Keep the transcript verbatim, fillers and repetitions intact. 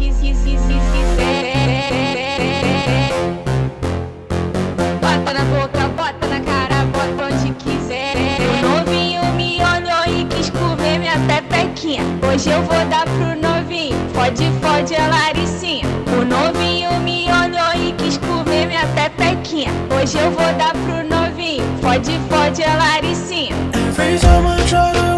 quiser. Bota na boca, bota na cara, bota onde quiser. O novinho me olhou e quis comer minha pepequinha. Hoje eu vou dar pro novinho, fode, fode a Laricinha. O novinho me olhou e quis comer minha pepequinha. Hoje eu vou dar pro novinho, fode, fode a Laricinha. Every time I try to